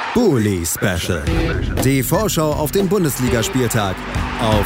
Bully Special. Die Vorschau auf den Bundesligaspieltag auf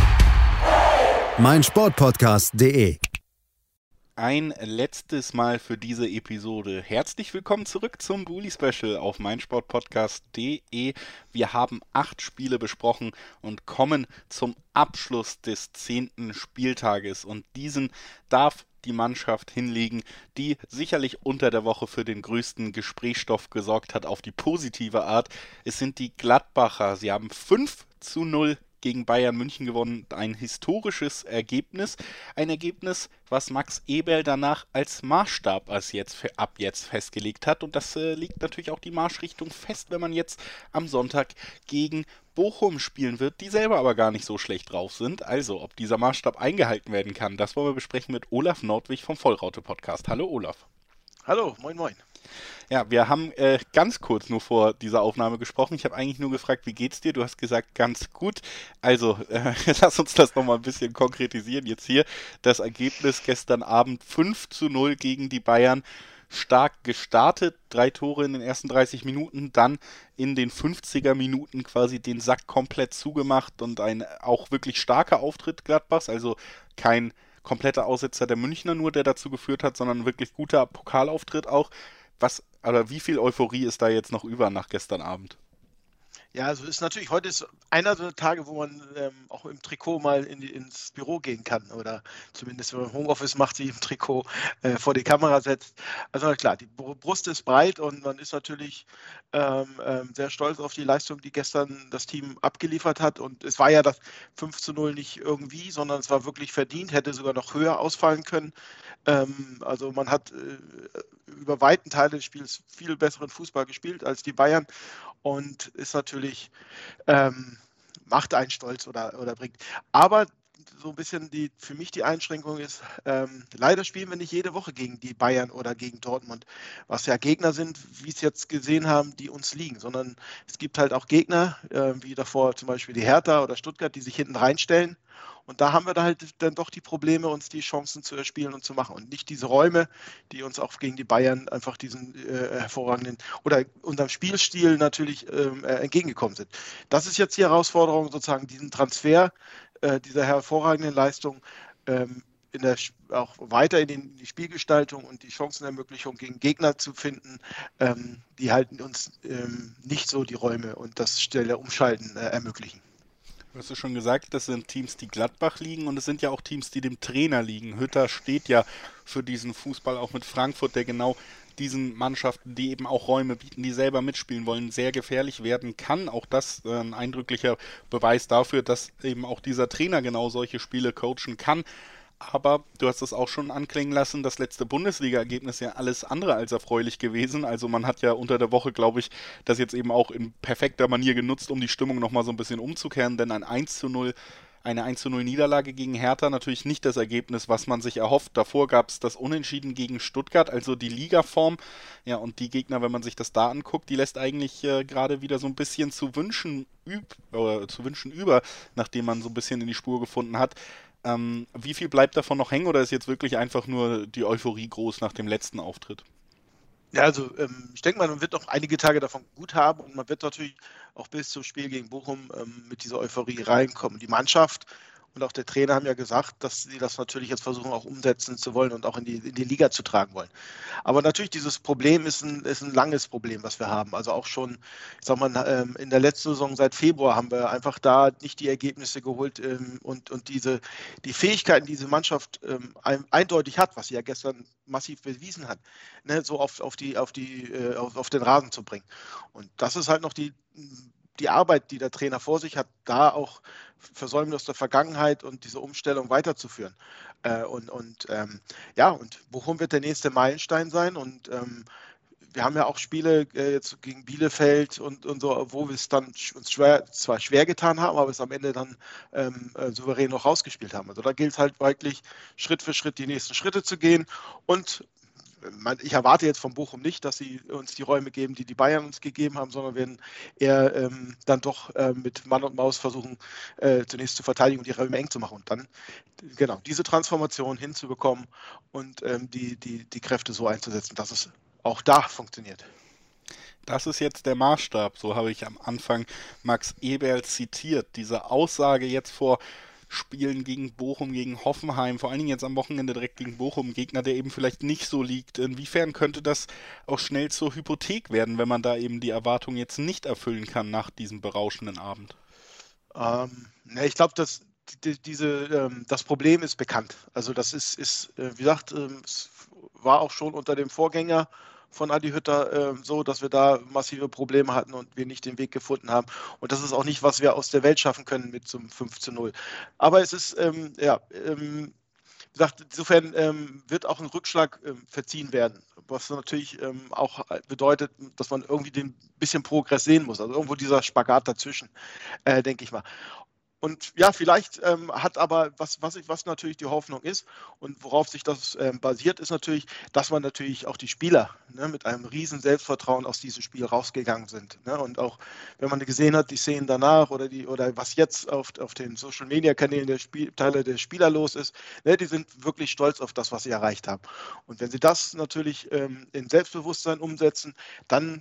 meinsportpodcast.de. Ein letztes Mal für diese Episode. Herzlich willkommen zurück zum Bully Special auf meinsportpodcast.de. Wir haben 8 Spiele besprochen und kommen zum Abschluss des 10. Spieltages. Und diesen darf die Mannschaft hinlegen, die sicherlich unter der Woche für den größten Gesprächsstoff gesorgt hat, auf die positive Art. Es sind die Gladbacher. Sie haben 5-0 gegen Bayern München gewonnen. Ein historisches Ergebnis. Ein Ergebnis, was Max Eberl danach als Maßstab ab jetzt festgelegt hat. Und das legt natürlich auch die Marschrichtung fest, wenn man jetzt am Sonntag gegen Bochum spielen wird, die selber aber gar nicht so schlecht drauf sind. Also, ob dieser Maßstab eingehalten werden kann, das wollen wir besprechen mit Olaf Nordwig vom Vollraute-Podcast. Hallo Olaf. Hallo, moin moin. Ja, wir haben ganz kurz nur vor dieser Aufnahme gesprochen. Ich habe eigentlich nur gefragt, wie geht's dir? Du hast gesagt, ganz gut. Also, lass uns das nochmal ein bisschen konkretisieren. Jetzt hier das Ergebnis gestern Abend 5-0 gegen die Bayern. Stark gestartet, 3 Tore in den ersten 30 Minuten, dann in den 50er Minuten quasi den Sack komplett zugemacht und ein auch wirklich starker Auftritt Gladbachs, also kein kompletter Aussetzer der Münchner nur, der dazu geführt hat, sondern wirklich guter Pokalauftritt auch. Wie viel Euphorie ist da jetzt noch über nach gestern Abend? Ja, also heute ist einer so Tage, wo man auch im Trikot mal ins Büro gehen kann oder zumindest, wenn man Homeoffice macht, sich im Trikot vor die Kamera setzt. Also klar, die Brust ist breit und man ist natürlich sehr stolz auf die Leistung, die gestern das Team abgeliefert hat. Und es war ja das 5-0 nicht irgendwie, sondern es war wirklich verdient, hätte sogar noch höher ausfallen können. Also man hat über weiten Teile des Spiels viel besseren Fußball gespielt als die Bayern und ist natürlich, macht einen stolz oder bringt. Aber so ein bisschen für mich die Einschränkung ist, leider spielen wir nicht jede Woche gegen die Bayern oder gegen Dortmund, was ja Gegner sind, wie es jetzt gesehen haben, die uns liegen, sondern es gibt halt auch Gegner, wie davor zum Beispiel die Hertha oder Stuttgart, die sich hinten reinstellen. Und da haben wir dann doch die Probleme, uns die Chancen zu erspielen und zu machen. Und nicht diese Räume, die uns auch gegen die Bayern einfach diesen hervorragenden oder unserem Spielstil natürlich entgegengekommen sind. Das ist jetzt die Herausforderung, sozusagen diesen Transfer dieser hervorragenden Leistung auch weiter in die Spielgestaltung und die Chancenermöglichung gegen Gegner zu finden, die halten uns nicht so die Räume und das schnelle Umschalten ermöglichen. Du hast ja schon gesagt, das sind Teams, die Gladbach liegen und es sind ja auch Teams, die dem Trainer liegen. Hütter steht ja für diesen Fußball auch mit Frankfurt, der genau diesen Mannschaften, die eben auch Räume bieten, die selber mitspielen wollen, sehr gefährlich werden kann. Auch das ein eindrücklicher Beweis dafür, dass eben auch dieser Trainer genau solche Spiele coachen kann. Aber du hast es auch schon anklingen lassen, das letzte Bundesliga-Ergebnis ja alles andere als erfreulich gewesen. Also man hat ja unter der Woche, glaube ich, das jetzt eben auch in perfekter Manier genutzt, um die Stimmung nochmal so ein bisschen umzukehren, denn eine 1-0 Niederlage gegen Hertha, natürlich nicht das Ergebnis, was man sich erhofft. Davor gab es das Unentschieden gegen Stuttgart, also die Ligaform. Ja, und die Gegner, wenn man sich das da anguckt, die lässt eigentlich gerade wieder so ein bisschen zu wünschen über, nachdem man so ein bisschen in die Spur gefunden hat. Wie viel bleibt davon noch hängen oder ist jetzt wirklich einfach nur die Euphorie groß nach dem letzten Auftritt? Ja, also ich denke mal, man wird noch einige Tage davon gut haben und man wird natürlich auch bis zum Spiel gegen Bochum mit dieser Euphorie reinkommen. Die Mannschaft und auch der Trainer haben ja gesagt, dass sie das natürlich jetzt versuchen auch umsetzen zu wollen und auch in die Liga zu tragen wollen. Aber natürlich, dieses Problem ist ein langes Problem, was wir haben. Also auch schon, ich sag mal, in der letzten Saison seit Februar haben wir einfach da nicht die Ergebnisse geholt und die Fähigkeiten, die diese Mannschaft eindeutig hat, was sie ja gestern massiv bewiesen hat, ne, so auf den Rasen zu bringen. Und das ist halt noch die Arbeit, die der Trainer vor sich hat, da auch Versäumnis aus der Vergangenheit und diese Umstellung weiterzuführen. Und Bochum wird der nächste Meilenstein sein und wir haben ja auch Spiele jetzt gegen Bielefeld und so, wo wir es dann uns zwar schwer getan haben, aber es am Ende dann souverän noch rausgespielt haben. Also da gilt es halt wirklich Schritt für Schritt die nächsten Schritte zu gehen und ich erwarte jetzt von Bochum nicht, dass sie uns die Räume geben, die die Bayern uns gegeben haben, sondern werden eher dann doch mit Mann und Maus versuchen, zunächst zu verteidigen und die Räume eng zu machen und dann genau diese Transformation hinzubekommen und die Kräfte so einzusetzen, dass es auch da funktioniert. Das ist jetzt der Maßstab, so habe ich am Anfang Max Eberl zitiert. Diese Aussage jetzt vor Spielen gegen Bochum, gegen Hoffenheim, vor allen Dingen jetzt am Wochenende direkt gegen Bochum, Gegner, der eben vielleicht nicht so liegt. Inwiefern könnte das auch schnell zur Hypothek werden, wenn man da eben die Erwartung jetzt nicht erfüllen kann nach diesem berauschenden Abend? Ich glaube, das Problem ist bekannt. Also das ist wie gesagt, es war auch schon unter dem Vorgänger von Adi Hütter so, dass wir da massive Probleme hatten und wir nicht den Weg gefunden haben. Und das ist auch nicht, was wir aus der Welt schaffen können mit zum 5:0. Aber es ist, wie gesagt, insofern wird auch ein Rückschlag verziehen werden. Was natürlich auch bedeutet, dass man irgendwie den bisschen Progress sehen muss. Also irgendwo dieser Spagat dazwischen, denke ich mal. Und ja, vielleicht hat aber, was natürlich die Hoffnung ist und worauf sich das basiert, ist natürlich, dass man natürlich auch die Spieler mit einem riesen Selbstvertrauen aus diesem Spiel rausgegangen sind. Und auch, wenn man gesehen hat, die Szenen danach oder was jetzt auf den Social-Media-Kanälen der Teile der Spieler los ist, die sind wirklich stolz auf das, was sie erreicht haben. Und wenn sie das natürlich in Selbstbewusstsein umsetzen, dann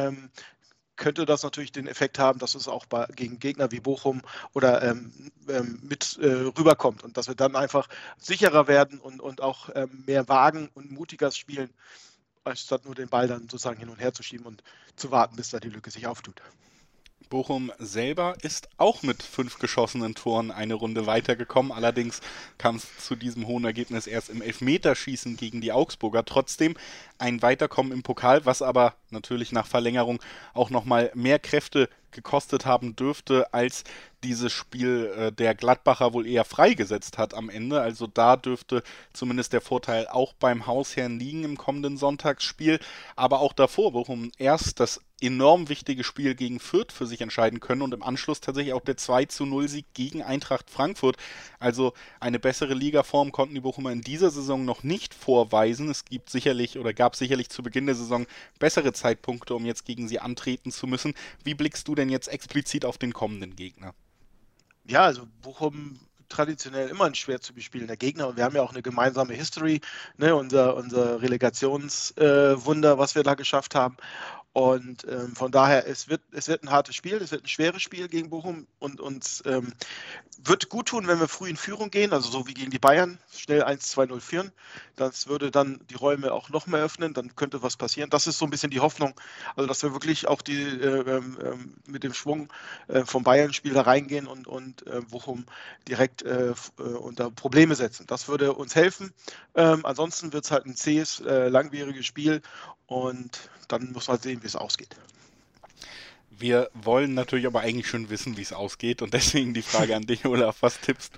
könnte das natürlich den Effekt haben, dass es auch gegen Gegner wie Bochum oder mit rüberkommt und dass wir dann einfach sicherer werden und auch mehr wagen und mutiger spielen, anstatt nur den Ball dann sozusagen hin und her zu schieben und zu warten, bis da die Lücke sich auftut. Bochum selber ist auch mit 5 geschossenen Toren eine Runde weitergekommen. Allerdings kam es zu diesem hohen Ergebnis erst im Elfmeterschießen gegen die Augsburger. Trotzdem ein Weiterkommen im Pokal, was aber natürlich nach Verlängerung auch nochmal mehr Kräfte gekostet haben dürfte, als dieses Spiel der Gladbacher wohl eher freigesetzt hat am Ende. Also da dürfte zumindest der Vorteil auch beim Hausherrn liegen im kommenden Sonntagsspiel. Aber auch davor Bochum erst das enorm wichtige Spiel gegen Fürth für sich entscheiden können und im Anschluss tatsächlich auch der 2:0-Sieg gegen Eintracht Frankfurt. Also eine bessere Ligaform konnten die Bochumer in dieser Saison noch nicht vorweisen. Es gab sicherlich zu Beginn der Saison bessere Zeitpunkte, um jetzt gegen sie antreten zu müssen. Wie blickst du denn jetzt explizit auf den kommenden Gegner? Ja, also Bochum traditionell immer ein schwer zu bespielender Gegner und wir haben ja auch eine gemeinsame History, unser Relegationswunder, was wir da geschafft haben. Und von daher, es wird ein hartes Spiel, es wird ein schweres Spiel gegen Bochum und uns wird gut tun, wenn wir früh in Führung gehen, also so wie gegen die Bayern, schnell 1-2-0 führen. Das würde dann die Räume auch noch mehr öffnen, dann könnte was passieren. Das ist so ein bisschen die Hoffnung, also dass wir wirklich auch mit dem Schwung vom Bayern-Spiel da reingehen und Bochum direkt unter Probleme setzen. Das würde uns helfen. Ansonsten wird es halt ein zähes, langwieriges Spiel und dann muss man sehen, wie es ausgeht. Wir wollen natürlich aber eigentlich schon wissen, wie es ausgeht und deswegen die Frage an dich, Olaf, was tippst du?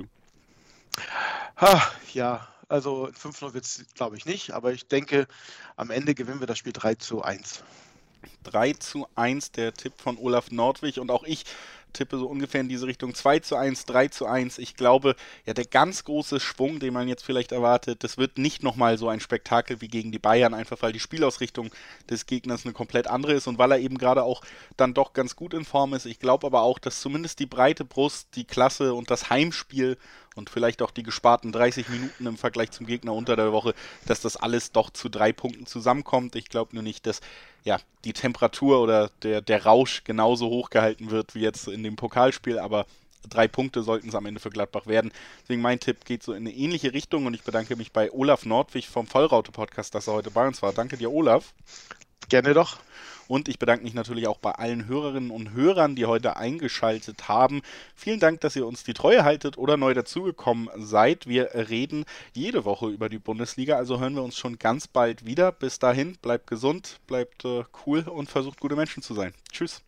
Ja, also 5-0 wird es, glaube ich, nicht, aber ich denke, am Ende gewinnen wir das Spiel 3:1. 3:1, der Tipp von Olaf Nordwig und auch ich tippe so ungefähr in diese Richtung 2:1, 3:1. Ich glaube, ja, der ganz große Schwung, den man jetzt vielleicht erwartet, das wird nicht nochmal so ein Spektakel wie gegen die Bayern, einfach weil die Spielausrichtung des Gegners eine komplett andere ist und weil er eben gerade auch dann doch ganz gut in Form ist. Ich glaube aber auch, dass zumindest die breite Brust, die Klasse und das Heimspiel und vielleicht auch die gesparten 30 Minuten im Vergleich zum Gegner unter der Woche, dass das alles doch zu 3 Punkten zusammenkommt. Ich glaube nur nicht, dass die Temperatur oder der Rausch genauso hoch gehalten wird wie jetzt in dem Pokalspiel, aber 3 Punkte sollten es am Ende für Gladbach werden. Deswegen mein Tipp geht so in eine ähnliche Richtung und ich bedanke mich bei Olaf Nordwig vom Vollraute-Podcast, dass er heute bei uns war. Danke dir, Olaf. Gerne doch. Und ich bedanke mich natürlich auch bei allen Hörerinnen und Hörern, die heute eingeschaltet haben. Vielen Dank, dass ihr uns die Treue haltet oder neu dazugekommen seid. Wir reden jede Woche über die Bundesliga, also hören wir uns schon ganz bald wieder. Bis dahin, bleibt gesund, bleibt cool und versucht gute Menschen zu sein. Tschüss.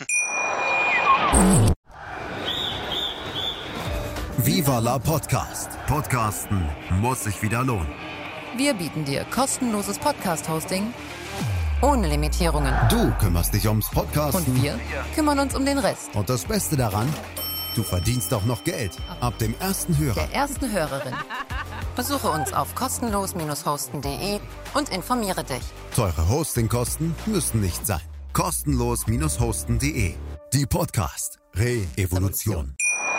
Viva la Podcast. Podcasten muss sich wieder lohnen. Wir bieten dir kostenloses Podcast-Hosting ohne Limitierungen. Du kümmerst dich ums Podcasten. Und wir kümmern uns um den Rest. Und das Beste daran, du verdienst auch noch Geld. Ab dem ersten Hörer. Der ersten Hörerin. Besuche uns auf kostenlos-hosten.de und informiere dich. Teure Hostingkosten müssen nicht sein. Kostenlos-hosten.de. Die Podcast Re-Evolution.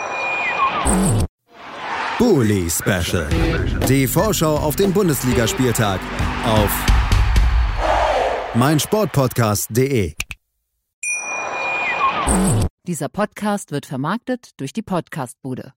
Bully Special. Die Vorschau auf den Bundesligaspieltag auf meinsportpodcast.de. Dieser Podcast wird vermarktet durch die Podcast-Bude.